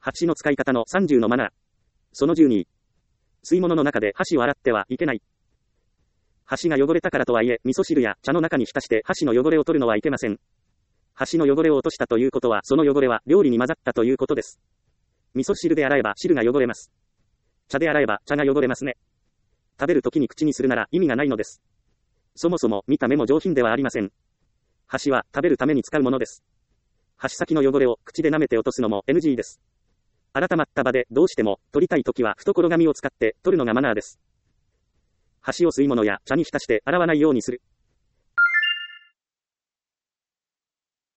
箸の使い方の30のマナー。その12。吸い物の中で箸を洗ってはいけない。箸が汚れたからとはいえ、味噌汁や茶の中に浸して箸の汚れを取るのはいけません。箸の汚れを落としたということは、その汚れは料理に混ざったということです。味噌汁で洗えば汁が汚れます。茶で洗えば茶が汚れますね。食べるときに口にするなら意味がないのです。そもそも見た目も上品ではありません。箸は食べるために使うものです。箸先の汚れを口で舐めて落とすのも NG です。改まった場でどうしても取りたいときは懐紙を使って取るのがマナーです。箸を吸い物や茶に浸して洗わないようにする。